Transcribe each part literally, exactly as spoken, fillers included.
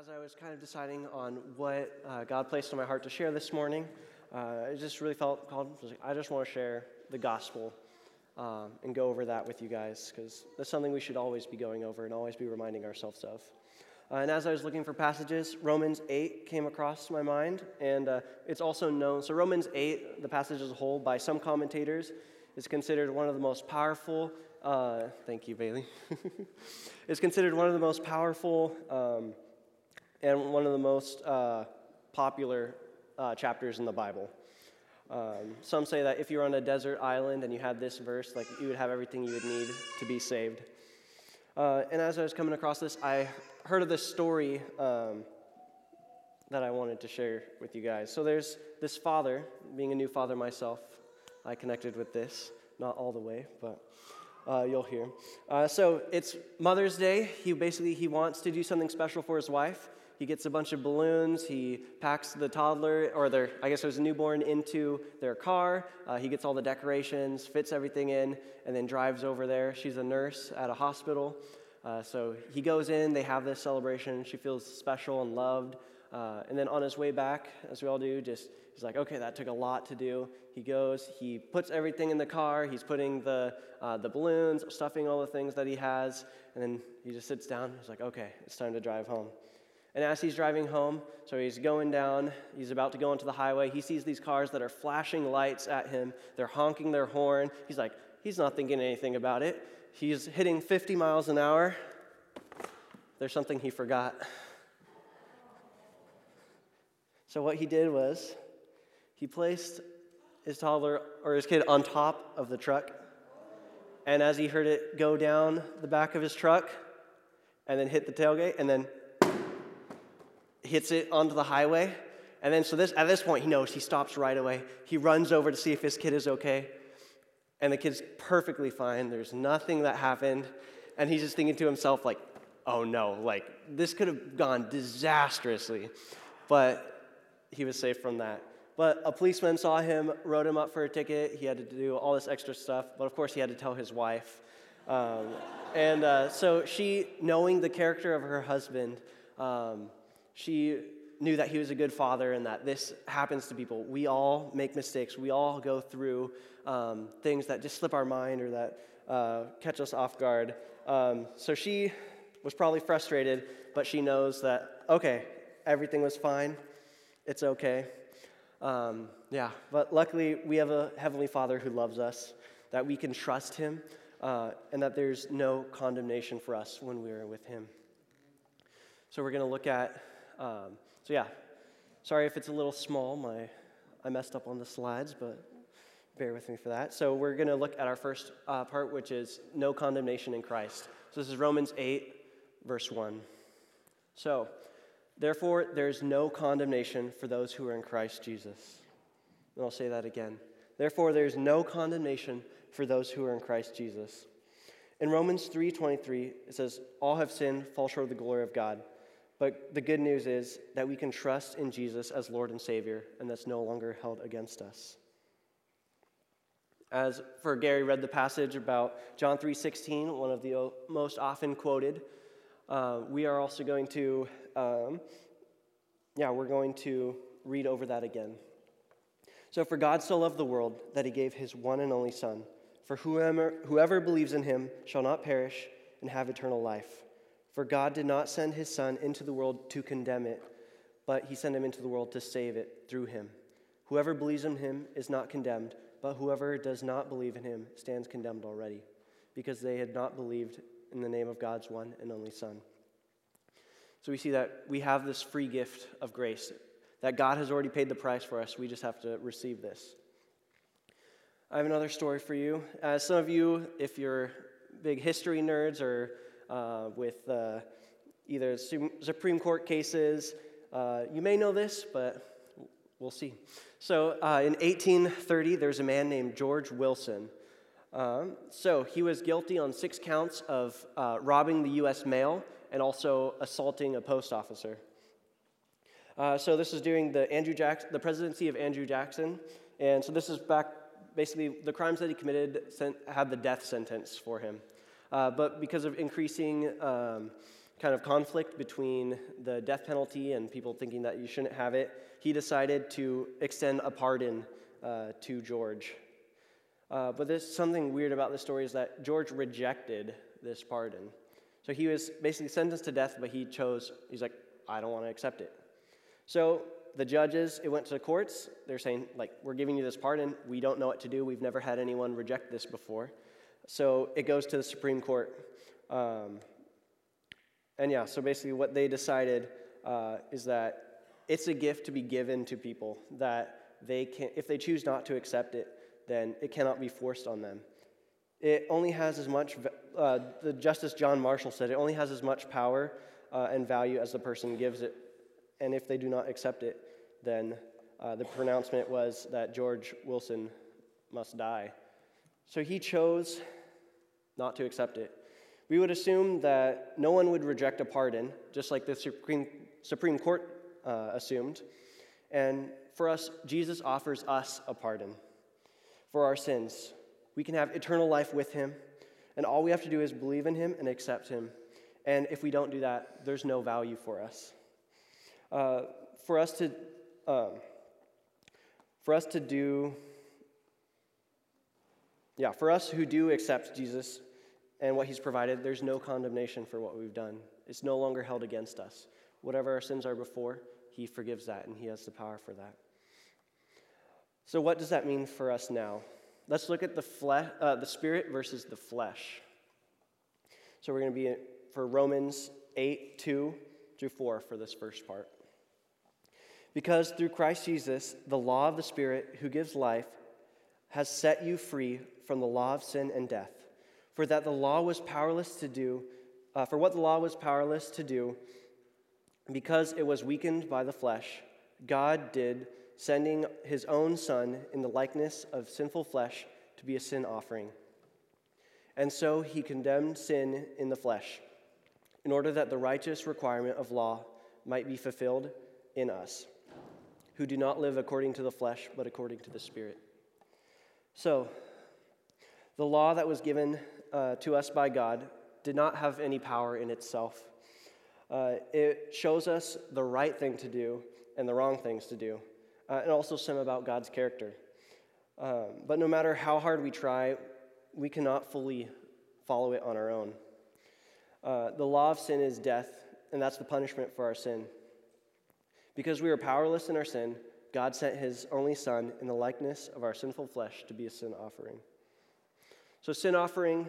as I was kind of deciding on what uh, God placed on my heart to share this morning, uh, I just really felt called. I just want to share the gospel um, and go over that with you guys, because that's something we should always be going over and always be reminding ourselves of. Uh, and as I was looking for passages, Romans eight came across my mind, and uh, it's also known. So Romans eight, the passage as a whole, by some commentators, is considered one of the most powerful. Uh, thank you, Bailey. It's considered one of the most powerful um, and one of the most uh, popular uh, chapters in the Bible. Um, some say that if you're on a desert island and you had this verse, like you would have everything you would need to be saved. Uh, and as I was coming across this, I heard of this story um, that I wanted to share with you guys. So there's this father, being a new father myself, I connected with this, not all the way, but uh, you'll hear. Uh, so it's Mother's Day. He basically, he wants to do something special for his wife. He gets a bunch of balloons. He packs the toddler, or their, I guess it was a newborn, into their car. Uh, he gets all the decorations, fits everything in, and then drives over there. She's a nurse at a hospital. Uh, so he goes in, they have this celebration. She feels special and loved. Uh, and then on his way back, as we all do, just he's like, okay, that took a lot to do. He goes, he puts everything in the car. He's putting the uh, the balloons, stuffing all the things that he has. And then he just sits down. He's like, okay, it's time to drive home. And as he's driving home, so he's going down, he's about to go onto the highway, he sees these cars that are flashing lights at him. They're honking their horn. He's like, he's not thinking anything about it. He's hitting fifty miles an hour. There's something he forgot. So what he did was, he placed his toddler, or his kid, on top of the truck. And as he heard it go down the back of his truck, and then hit the tailgate, and then hits it onto the highway. And then so this at this point, he knows. He stops right away. He runs over to see if his kid is okay. And the kid's perfectly fine. There's nothing that happened. And he's just thinking to himself, like, oh no, like, this could have gone disastrously. But he was safe from that. But a policeman saw him, wrote him up for a ticket. He had to do all this extra stuff. But of course, he had to tell his wife. Um, and uh, so she, knowing the character of her husband, um, she knew that he was a good father and that this happens to people. We all make mistakes. We all go through um, things that just slip our mind or that uh, catch us off guard. Um, so she was probably frustrated, but she knows that, okay, everything was fine. It's okay. Um, yeah, but luckily we have a Heavenly Father who loves us, that we can trust Him, uh, and that there's no condemnation for us when we are with Him. So we're going to look at Um, so yeah, sorry if it's a little small. My I messed up on the slides, but bear with me for that. So we're going to look at our first uh, part, which is no condemnation in Christ. So this is Romans eight, verse one. So, therefore, there's no condemnation for those who are in Christ Jesus. And I'll say that again. Therefore, there's no condemnation for those who are in Christ Jesus. In Romans three twenty-three, it says, all have sinned, fall short of the glory of God. But the good news is that we can trust in Jesus as Lord and Savior, and that's no longer held against us. As for Gary read the passage about John three sixteen, one of the most often quoted, uh, we are also going to, um, yeah, we're going to read over that again. So, for God so loved the world that He gave His one and only Son, for whoever, whoever believes in Him shall not perish and have eternal life. For God did not send His Son into the world to condemn it, but He sent Him into the world to save it through Him. Whoever believes in Him is not condemned, but whoever does not believe in Him stands condemned already, because they had not believed in the name of God's one and only Son. So we see that we have this free gift of grace, that God has already paid the price for us. We just have to receive this. I have another story for you. Uh, some of you, if you're big history nerds or Uh, with uh, either Supreme Court cases. Uh, you may know this, but we'll see. So uh, in eighteen thirty, there's a man named George Wilson. Um, so he was guilty on six counts of uh, robbing the U S mail and also assaulting a post officer. Uh, so this is during the Andrew Jackson, the presidency of Andrew Jackson. And so this is back, basically, the crimes that he committed sent, had the death sentence for him. Uh, but because of increasing um, kind of conflict between the death penalty and people thinking that you shouldn't have it, he decided to extend a pardon uh, to George. Uh, but there's something weird about this story is that George rejected this pardon. So he was basically sentenced to death, but he chose, he's like, I don't want to accept it. So the judges, it went to the courts. They're saying, like, we're giving you this pardon. We don't know what to do. We've never had anyone reject this before. So it goes to the Supreme Court. Um, and yeah, so basically what they decided uh, is that it's a gift to be given to people, that they can, if they choose not to accept it, then it cannot be forced on them. It only has as much, uh, the Justice John Marshall said, it only has as much power uh, and value as the person gives it. And if they do not accept it, then uh, the pronouncement was that George Wilson must die. So he chose not to accept it. We would assume that no one would reject a pardon, just like the Supreme, Supreme Court uh, assumed. And for us, Jesus offers us a pardon for our sins. We can have eternal life with him, and all we have to do is believe in him and accept him. And if we don't do that, there's no value for us. Uh, for us to, um, for us to do, yeah, for us who do accept Jesus and what he's provided, there's no condemnation for what we've done. It's no longer held against us. Whatever our sins are before, he forgives that, and he has the power for that. So what does that mean for us now? Let's look at the flesh, uh, the spirit versus the flesh. So we're going to be for Romans eight, two through four for this first part. Because through Christ Jesus, the law of the Spirit who gives life has set you free from the law of sin and death. For that the law was powerless to do, uh, for what the law was powerless to do, because it was weakened by the flesh, God did, sending his own Son in the likeness of sinful flesh to be a sin offering. And so he condemned sin in the flesh, in order that the righteous requirement of law might be fulfilled in us, who do not live according to the flesh, but according to the Spirit. So, the law that was given uh, to us by God did not have any power in itself. Uh, it shows us the right thing to do and the wrong things to do, uh, and also some about God's character. Um, but no matter how hard we try, we cannot fully follow it on our own. Uh, the law of sin is death, and that's the punishment for our sin. Because we are powerless in our sin, God sent his only Son in the likeness of our sinful flesh to be a sin offering. So sin offering,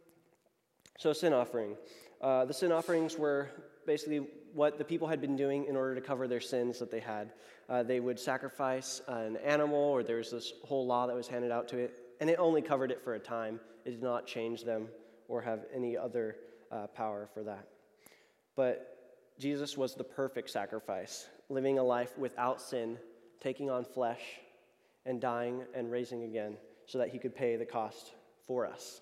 so sin offering. Uh, the sin offerings were basically what the people had been doing in order to cover their sins that they had. Uh, they would sacrifice an animal, or there was this whole law that was handed out to it, and it only covered it for a time. It did not change them or have any other uh, power for that. But Jesus was the perfect sacrifice, living a life without sin, taking on flesh, and dying and raising again so that he could pay the cost for us.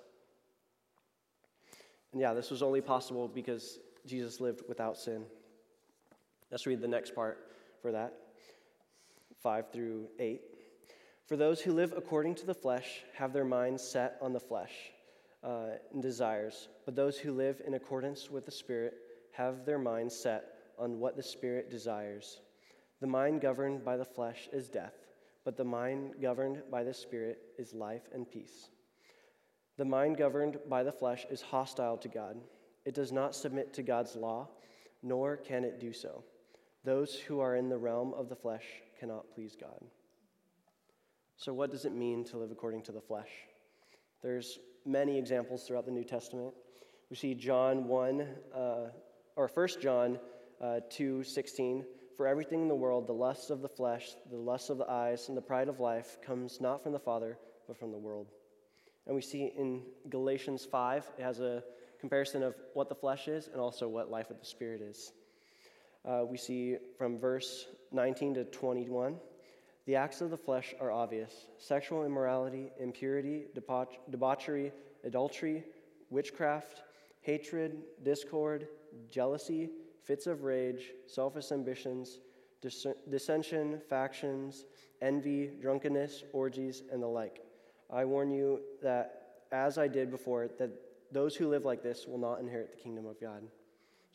And yeah, this was only possible because Jesus lived without sin. Let's read the next part for that, five through eight. For those who live according to the flesh have their minds set on the flesh uh, and desires, but those who live in accordance with the Spirit have their minds set on what the Spirit desires. The mind governed by the flesh is death, but the mind governed by the Spirit is life and peace. The mind governed by the flesh is hostile to God. It does not submit to God's law, nor can it do so. Those who are in the realm of the flesh cannot please God. So what does it mean to live according to the flesh? There's many examples throughout the New Testament. We see John one, uh, or First John uh, two sixteen. For everything in the world, the lusts of the flesh, the lusts of the eyes, and the pride of life comes not from the Father, but from the world. And we see in Galatians five, it has a comparison of what the flesh is and also what life with the Spirit is. Uh, we see from verse nineteen to twenty-one, the acts of the flesh are obvious: sexual immorality, impurity, debauch- debauchery, adultery, witchcraft, hatred, discord, jealousy, fits of rage, selfish ambitions, dis- dissension, factions, envy, drunkenness, orgies, and the like. I warn you that, as I did before, that those who live like this will not inherit the kingdom of God.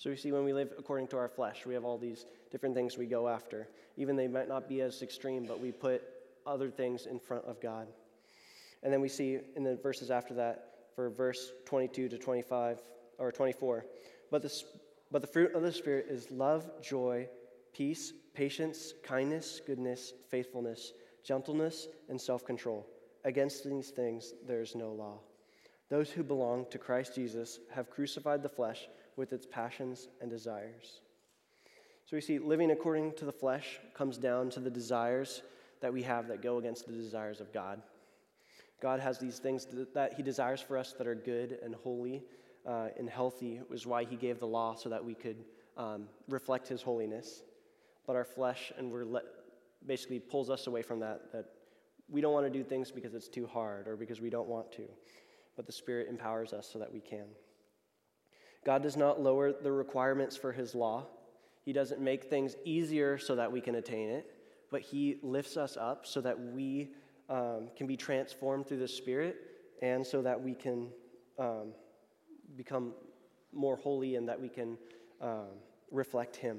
So we see when we live according to our flesh, we have all these different things we go after. Even they might not be as extreme, but we put other things in front of God. And then we see in the verses after that, for verse twenty-two to twenty-five, or twenty-four, but the, but the fruit of the Spirit is love, joy, peace, patience, kindness, goodness, faithfulness, gentleness, and self-control. Against these things there is no law. Those who belong to Christ Jesus have crucified the flesh with its passions and desires. So we see living according to the flesh comes down to the desires that we have that go against the desires of God. God has these things that he desires for us that are good and holy uh, and healthy, which is why he gave the law so that we could um, reflect his holiness. But our flesh and we're let, basically pulls us away from that, that we don't want to do things because it's too hard or because we don't want to. But the Spirit empowers us so that we can. God does not lower the requirements for his law. He doesn't make things easier so that we can attain it, but he lifts us up so that we um, can be transformed through the Spirit and so that we can um, become more holy and that we can um, reflect him.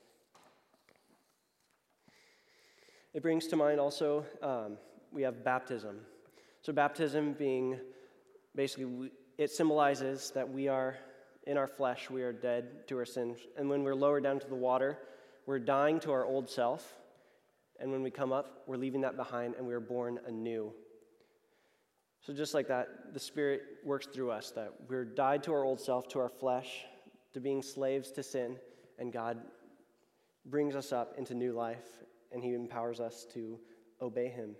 It brings to mind also, um, we have baptism. So baptism being, basically, it symbolizes that we are, in our flesh, we are dead to our sins. And when we're lowered down to the water, we're dying to our old self. And when we come up, we're leaving that behind and we're born anew. So just like that, the Spirit works through us, that we're died to our old self, to our flesh, to being slaves to sin, and God brings us up into new life, and he empowers us to obey him.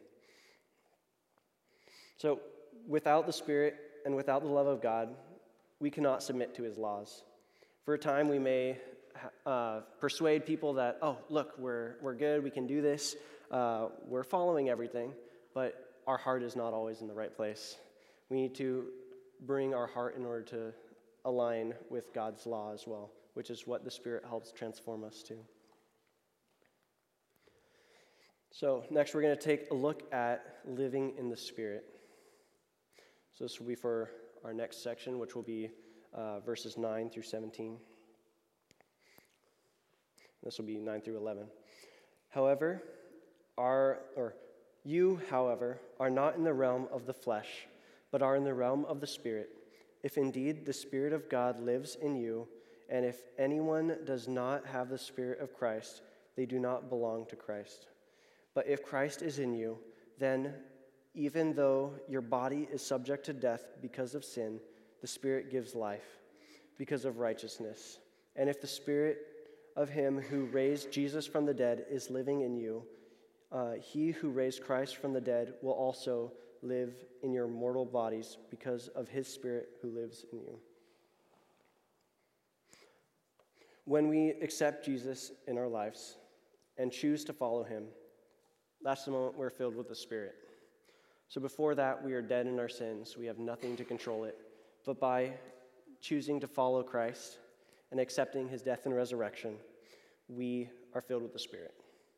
So without the Spirit and without the love of God, we cannot submit to his laws. For a time, we may uh, persuade people that, oh, look, we're we're good, we can do this, uh, we're following everything, but our heart is not always in the right place. We need to bring our heart in order to align with God's law as well, which is what the Spirit helps transform us to. So next we're going to take a look at living in the Spirit. So this will be for our next section, which will be uh, verses nine through seventeen. This will be nine through eleven. However, our, or you, however, are not in the realm of the flesh, but are in the realm of the Spirit, if indeed the Spirit of God lives in you, and if anyone does not have the Spirit of Christ, they do not belong to Christ. But if Christ is in you, then even though your body is subject to death because of sin, the Spirit gives life because of righteousness. And if the Spirit of him who raised Jesus from the dead is living in you, uh, he who raised Christ from the dead will also live in your mortal bodies because of his Spirit who lives in you. When we accept Jesus in our lives and choose to follow him, that's the moment we're filled with the Spirit. So before that, we are dead in our sins. We have nothing to control it. But by choosing to follow Christ and accepting his death and resurrection, we are filled with the Spirit.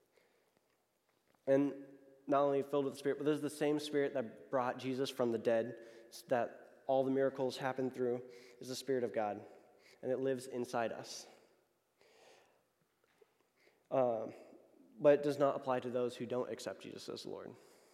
And not only filled with the Spirit, but this is the same Spirit that brought Jesus from the dead, that all the miracles happened through, is the Spirit of God, and it lives inside us. Um, but it does not apply to those who don't accept Jesus as Lord.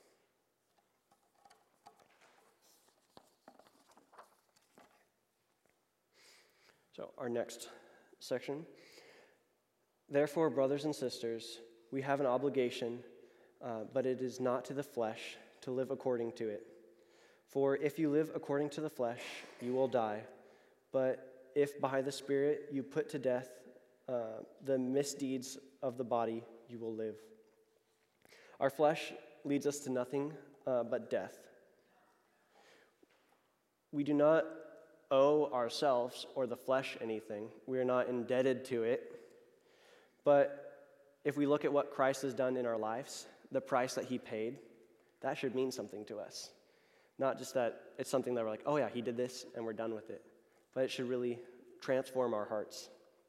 So our next section. Therefore, brothers and sisters, we have an obligation, uh, but it is not to the flesh, to live according to it. For if you live according to the flesh, you will die. But if by the Spirit you put to death uh, the misdeeds of the body, you will live. Our flesh leads us to nothing uh, but death. We do not owe ourselves or the flesh anything. We are not indebted to it. But if we look at what Christ has done in our lives, the price that he paid, that should mean something to us. Not just that it's something that we're like, oh yeah, he did this and we're done with it. But it should really transform our hearts.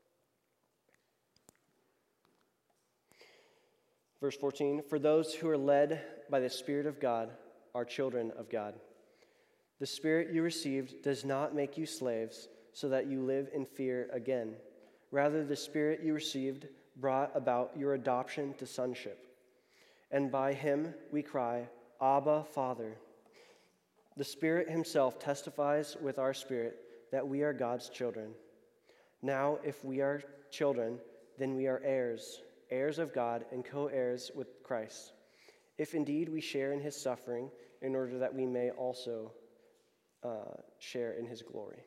Verse fourteen, for those who are led by the Spirit of God are children of God. The Spirit you received does not make you slaves so that you live in fear again. Rather, the Spirit you received brought about your adoption to sonship. And by him we cry, Abba, Father. The Spirit himself testifies with our spirit that we are God's children. Now, if we are children, then we are heirs, heirs of God and co-heirs with Christ, if indeed we share in his suffering, in order that we may also uh, share in his glory.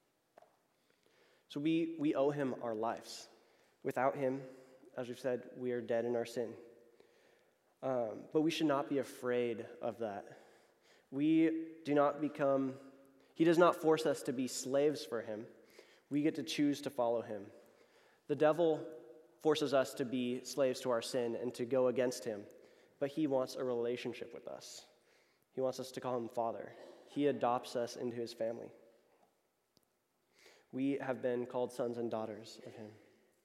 So we, we owe him our lives. Without him, as we've said, we are dead in our sin. Um, but we should not be afraid of that. We do not become, he does not force us to be slaves for him. We get to choose to follow him. The devil forces us to be slaves to our sin and to go against him, but he wants a relationship with us. He wants us to call him Father. He adopts us into his family. We have been called sons and daughters of him.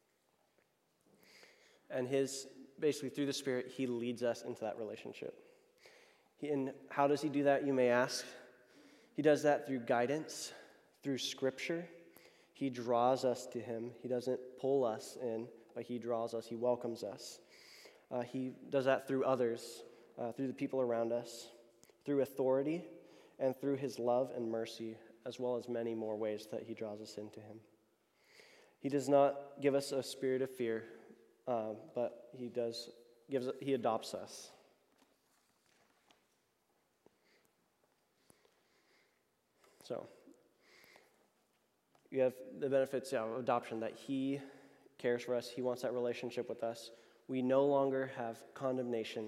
And his, basically through the Spirit, he leads us into that relationship. He, and how does he do that, you may ask? He does that through guidance, through Scripture. He draws us to him. He doesn't pull us in, but he draws us. He welcomes us. Uh, he does that through others, uh, through the people around us, through authority, and through his love and mercy, as well as many more ways that he draws us into him. He does not give us a spirit of fear, uh, but he does gives he adopts us. So, you have the benefits yeah, of adoption, that he cares for us. He wants that relationship with us. We no longer have condemnation.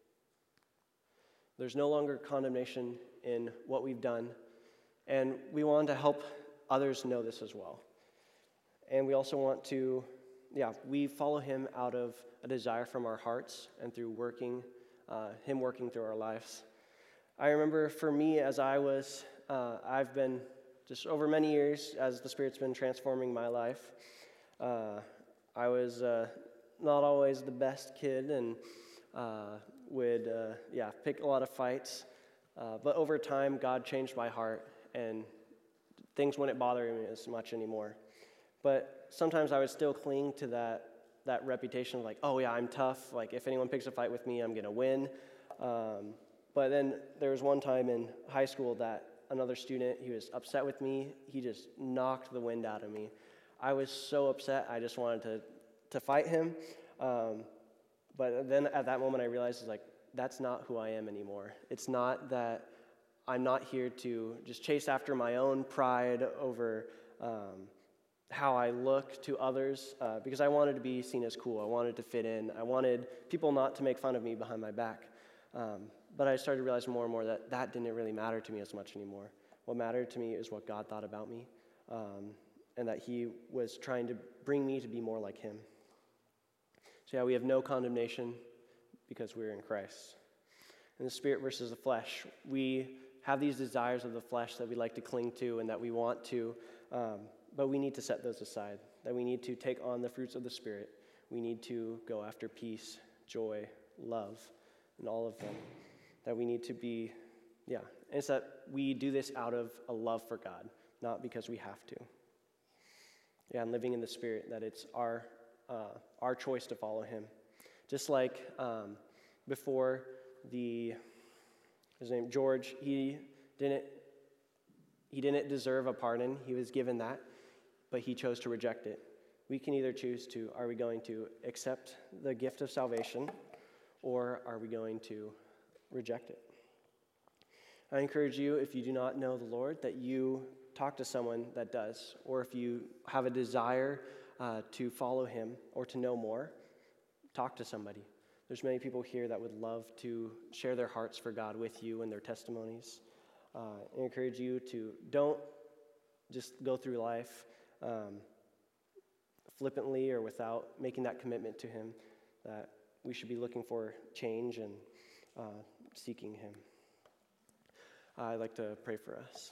There's no longer condemnation in what we've done. And we want to help others know this as well. And we also want to, yeah, we follow him out of a desire from our hearts and through working, uh, him working through our lives. I remember for me, as I was, uh, I've been just over many years, as the Spirit's been transforming my life, uh, I was uh, not always the best kid and uh, would, uh, yeah, pick a lot of fights. Uh, but over time, God changed my heart, and things wouldn't bother me as much anymore. But sometimes I would still cling to that that reputation of like, oh yeah, I'm tough. Like if anyone picks a fight with me, I'm gonna win. Um, but then there was one time in high school that another student, he was upset with me. He just knocked the wind out of me. I was so upset. I just wanted to to fight him. Um, but then at that moment, I realized like that's not who I am anymore. It's not that. I'm not here to just chase after my own pride over um, how I look to others, uh, because I wanted to be seen as cool. I wanted to fit in. I wanted people not to make fun of me behind my back. Um, but I started to realize more and more that that didn't really matter to me as much anymore. What mattered to me is what God thought about me, um, and that he was trying to bring me to be more like him. So yeah, we have no condemnation because we're in Christ. In the Spirit versus the flesh, we have these desires of the flesh that we like to cling to and that we want to, um, but we need to set those aside, that we need to take on the fruits of the Spirit. We need to go after peace, joy, love, and all of them, that we need to be, yeah, and it's that we do this out of a love for God, not because we have to. Yeah, and living in the Spirit, that it's our, uh, our choice to follow him. Just like um, before the His name, George, he didn't, he didn't deserve a pardon. He was given that, but he chose to reject it. We can either choose to, are we going to accept the gift of salvation, or are we going to reject it? I encourage you, if you do not know the Lord, that you talk to someone that does, or if you have a desire uh, to follow him or to know more, talk to somebody. There's many people here that would love to share their hearts for God with you and their testimonies. Uh, I encourage you to don't just go through life um, flippantly or without making that commitment to him, that we should be looking for change and uh, seeking him. I'd like to pray for us.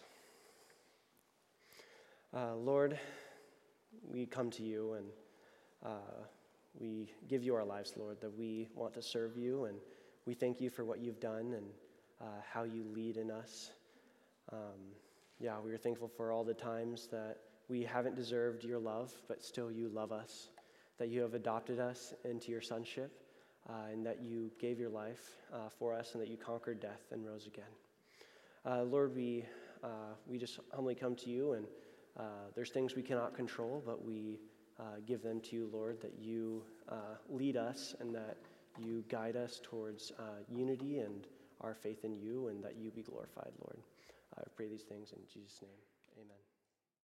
Uh, Lord, we come to you and uh, we give you our lives, Lord, that we want to serve you, and we thank you for what you've done and uh, how you lead in us. Um, yeah, we are thankful for all the times that we haven't deserved your love, but still you love us, that you have adopted us into your sonship, uh, and that you gave your life uh, for us, and that you conquered death and rose again. Uh, Lord, we, uh, we just humbly come to you, and uh, there's things we cannot control, but we uh, give them to you, Lord, that you uh, lead us and that you guide us towards uh, unity and our faith in you, and that you be glorified, Lord. I pray these things in Jesus' name. Amen.